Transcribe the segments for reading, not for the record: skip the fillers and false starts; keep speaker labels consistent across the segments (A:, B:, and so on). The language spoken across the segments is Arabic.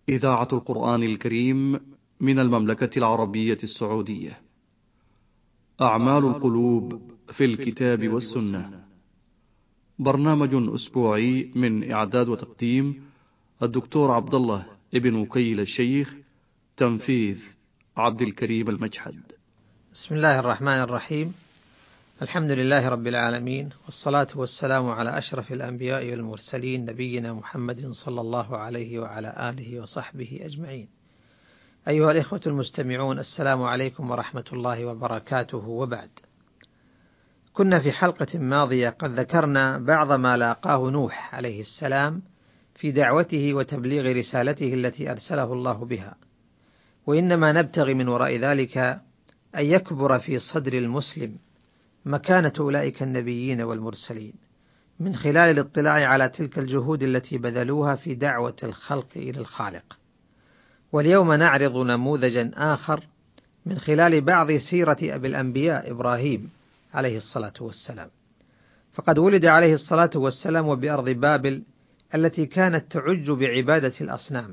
A: إذاعة القرآن الكريم من المملكة العربية السعودية. أعمال القلوب في الكتاب والسنة، برنامج أسبوعي من إعداد وتقديم الدكتور عبد الله ابن وكيل الشيخ، تنفيذ عبد الكريم المجحد.
B: بسم الله الرحمن الرحيم. الحمد لله رب العالمين، والصلاة والسلام على أشرف الأنبياء والمرسلين، نبينا محمد صلى الله عليه وعلى آله وصحبه أجمعين. أيها الإخوة المستمعون، السلام عليكم ورحمة الله وبركاته. وبعد، كنا في حلقة ماضية قد ذكرنا بعض ما لاقاه نوح عليه السلام في دعوته وتبليغ رسالته التي أرسله الله بها، وإنما نبتغي من وراء ذلك أن يكبر في صدر المسلم مكانة أولئك النبيين والمرسلين من خلال الاطلاع على تلك الجهود التي بذلوها في دعوة الخلق إلى الخالق. واليوم نعرض نموذجا آخر من خلال بعض سيرة أبي الأنبياء إبراهيم عليه الصلاة والسلام. فقد ولد عليه الصلاة والسلام بأرض بابل التي كانت تعج بعبادة الأصنام،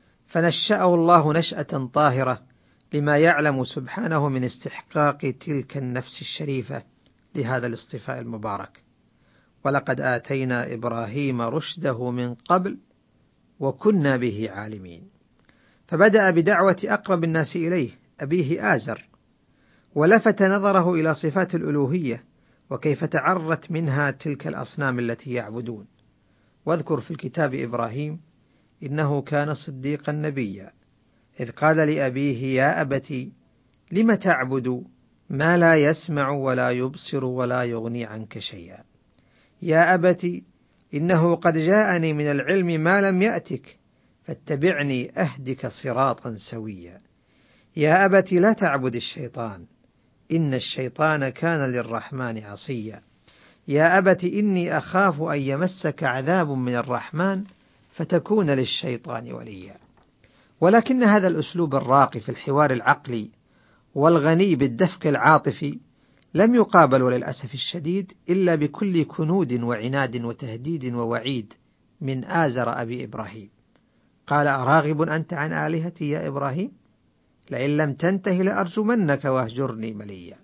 B: فنشأه الله نشأة طاهرة لما يعلم سبحانه من استحقاق تلك النفس الشريفة لهذا الاصطفاء المبارك. ولقد آتينا إبراهيم رشده من قبل وكنا به عالمين. فبدأ بدعوة أقرب الناس إليه أبيه آزر، ولفت نظره إلى صفات الألوهية وكيف تعرت منها تلك الأصنام التي يعبدون. واذكر في الكتاب إبراهيم إنه كان صديقا نبيا، إذ قال لأبيه يا أبت لم تعبد ما لا يسمع ولا يبصر ولا يغني عنك شيئا، يا أبت إنه قد جاءني من العلم ما لم يأتك فاتبعني أهدك صراطا سويا، يا أبت لا تعبد الشيطان إن الشيطان كان للرحمن عصيا، يا أبت إني أخاف أن يمسك عذاب من الرحمن فتكون للشيطان وليا. ولكن هذا الأسلوب الراقي في الحوار العقلي والغني بالدفق العاطفي لم يقابل وللأسف الشديد إلا بكل كنود وعناد وتهديد ووعيد من آزر أبي إبراهيم. قال أراغب أنت عن آلهتي يا إبراهيم؟ لئن لم تنته لأرجمنك واهجرني مليا.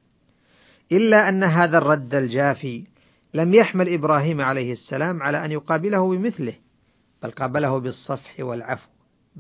B: إلا أن هذا الرد الجافي لم يحمل إبراهيم عليه السلام على أن يقابله بمثله، بل قابله بالصفح والعفو،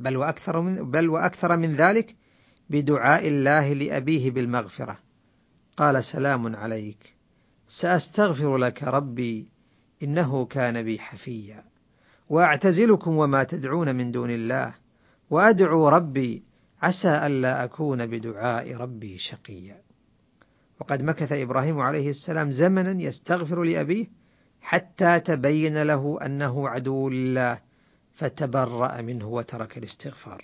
B: بل وأكثر من ذلك بدعاء الله لأبيه بالمغفرة. قال سلام عليك سأستغفر لك ربي إنه كان بي حفيا، وأعتزلكم وما تدعون من دون الله وأدعو ربي عسى ألا أكون بدعاء ربي شقيا. وقد مكث إبراهيم عليه السلام زمنا يستغفر لأبيه حتى تبين له أنه عدو لله فتبرأ منه وترك الاستغفار.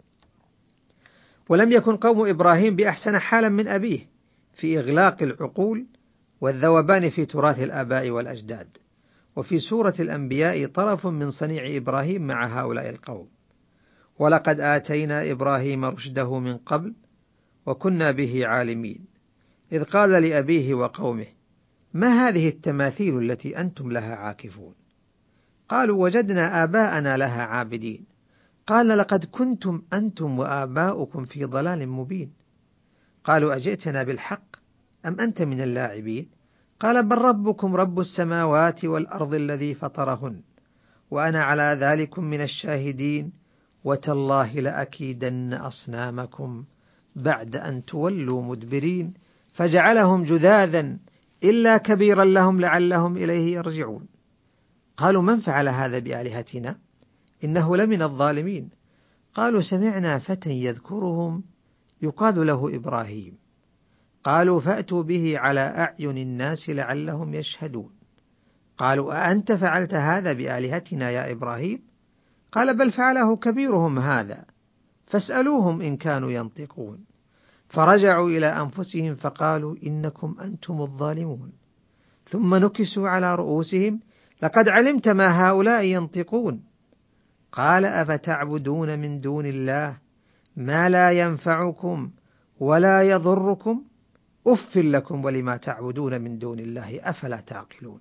B: ولم يكن قوم إبراهيم بأحسن حالا من أبيه في إغلاق العقول والذوبان في تراث الآباء والأجداد. وفي سورة الأنبياء طرف من صنيع إبراهيم مع هؤلاء القوم. ولقد آتينا إبراهيم رشده من قبل وكنا به عالمين، إذ قال لأبيه وقومه ما هذه التماثيل التي أنتم لها عاكفون؟ قالوا وجدنا آباءنا لها عابدين. قال لقد كنتم أنتم وآباؤكم في ضلال مبين. قالوا أجئتنا بالحق أم أنت من اللاعبين؟ قال بل ربكم رب السماوات والأرض الذي فطرهن وأنا على ذلكم من الشاهدين وتالله لأكيدن أصنامكم بعد أن تولوا مدبرين فجعلهم جذاذا إلا كبيرا لهم لعلهم إليه يرجعون. قالوا من فعل هذا بآلهتنا إنه لمن الظالمين. قالوا سمعنا فتى يذكرهم يقال له إبراهيم. قالوا فأتوا به على أعين الناس لعلهم يشهدون. قالوا أأنت فعلت هذا بآلهتنا يا إبراهيم؟ قال بل فعله كبيرهم هذا فاسألوهم إن كانوا ينطقون. فرجعوا إلى أنفسهم فقالوا إنكم أنتم الظالمون. ثم نكسوا على رؤوسهم لقد علمت ما هؤلاء ينطقون. قال أفتعبدون من دون الله ما لا ينفعكم ولا يضركم أف لكم ولما تعبدون من دون الله أفلا تعقلون.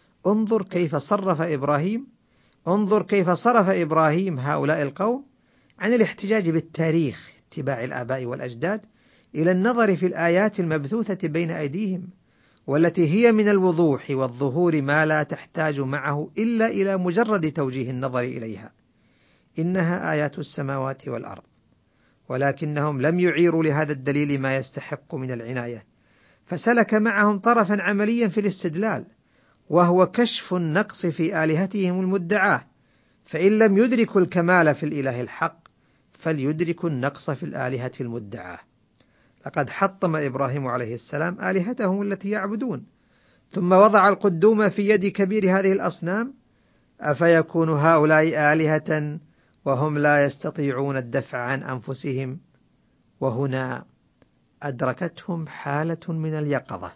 B: انظر كيف صرف إبراهيم هؤلاء القوم عن الاحتجاج بالتاريخ اتباع الآباء والأجداد إلى النظر في الآيات المبثوثة بين أيديهم، والتي هي من الوضوح والظهور ما لا تحتاج معه إلا إلى مجرد توجيه النظر إليها. إنها آيات السماوات والأرض، ولكنهم لم يعيروا لهذا الدليل ما يستحق من العناية، فسلك معهم طرفا عمليا في الاستدلال، وهو كشف النقص في آلهتهم المدعاة، فإن لم يدركوا الكمال في الإله الحق فليدركوا النقص في الآلهة المدعاة. لقد حطم إبراهيم عليه السلام آلهتهم التي يعبدون، ثم وضع القدوم في يد كبير هذه الأصنام، أفيكون هؤلاء آلهة وهم لا يستطيعون الدفع عن أنفسهم؟ وهنا أدركتهم حالة من اليقظة،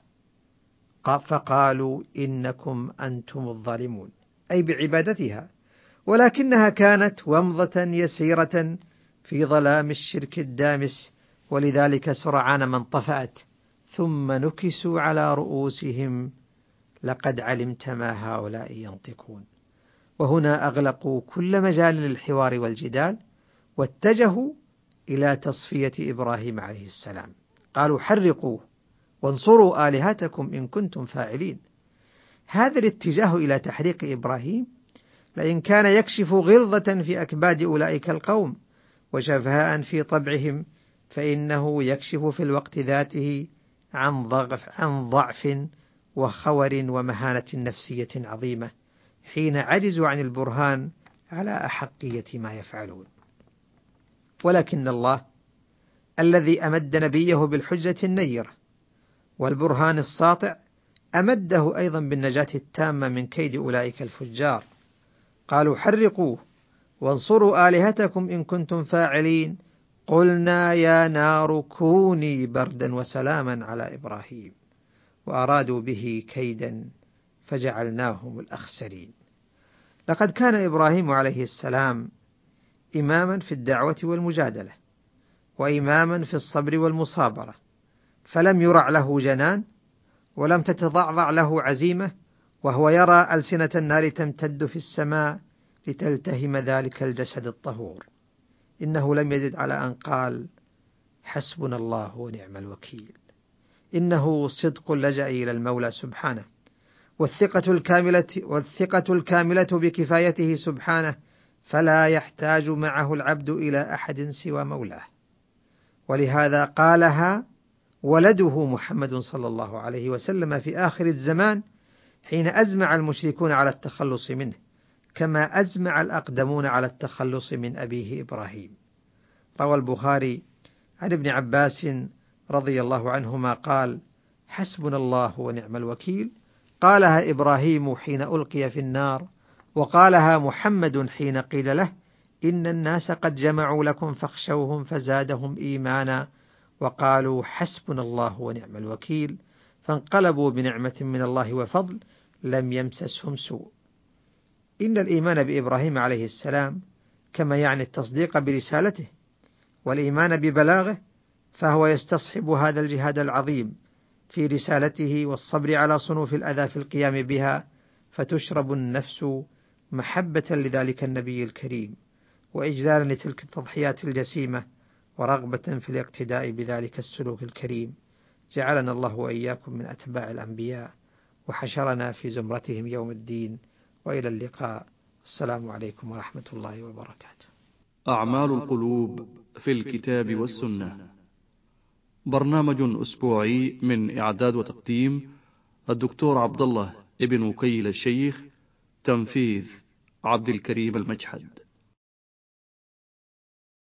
B: فقالوا إنكم أنتم الظالمون، أي بعبادتها، ولكنها كانت ومضة يسيرة في ظلام الشرك الدامس، ولذلك سرعان ما انطفأت، ثم نكسوا على رؤوسهم لقد علمت ما هؤلاء ينطقون. وهنا أغلقوا كل مجال للحوار والجدال، واتجهوا إلى تصفية إبراهيم عليه السلام. قالوا حرقوا وانصروا آلهتكم إن كنتم فاعلين. هذا الاتجاه إلى تحريق إبراهيم لئن كان يكشف غلظة في أكباد أولئك القوم وشفهاء في طبعهم، فإنه يكشف في الوقت ذاته عن ضعف وخور ومهانة نفسية عظيمة، حين عجزوا عن البرهان على أحقية ما يفعلون. ولكن الله الذي أمد نبيه بالحجة النيرة والبرهان الساطع أمده أيضا بالنجاة التامة من كيد أولئك الفجار. قالوا حرقوه وانصروا آلهتكم إن كنتم فاعلين، قلنا يا نار كوني بردا وسلاما على إبراهيم، وأرادوا به كيدا فجعلناهم الأخسرين. لقد كان إبراهيم عليه السلام إماما في الدعوة والمجادلة، وإماما في الصبر والمصابرة، فلم يرع له جنان ولم تتضعضع له عزيمة، وهو يرى ألسنة النار تمتد في السماء لتلتهم ذلك الجسد الطهور. إنه لم يزد على أن قال حسبنا الله ونعم الوكيل. إنه صدق اللجأ إلى المولى سبحانه، والثقة الكاملة بكفايته سبحانه، فلا يحتاج معه العبد إلى أحد سوى مولاه. ولهذا قالها ولده محمد صلى الله عليه وسلم في آخر الزمان حين أزمع المشركون على التخلص منه، كما أزمع الأقدمون على التخلص من أبيه إبراهيم. روى البخاري عن ابن عباس رضي الله عنهما قال حسبنا الله ونعم الوكيل، قالها إبراهيم حين ألقي في النار، وقالها محمد حين قيل له إن الناس قد جمعوا لكم فاخشوهم فزادهم إيمانا، وقالوا حسبنا الله ونعم الوكيل، فانقلبوا بنعمة من الله وفضل لم يمسسهم سوء. إن الإيمان بإبراهيم عليه السلام كما يعني التصديق برسالته والإيمان ببلاغه، فهو يستصحب هذا الجهاد العظيم في رسالته والصبر على صنوف الأذى في القيام بها، فتشرب النفس محبة لذلك النبي الكريم، وإجلالا لتلك التضحيات الجسيمة، ورغبة في الاقتداء بذلك السلوك الكريم. جعلنا الله وإياكم من أتباع الأنبياء، وحشرنا في زمرتهم يوم الدين، وإلى اللقاء. السلام عليكم ورحمة الله وبركاته.
A: أعمال القلوب في الكتاب والسنة، برنامج أسبوعي من إعداد وتقديم الدكتور عبد الله ابن وكيل الشيخ، تنفيذ عبد الكريم المجحد.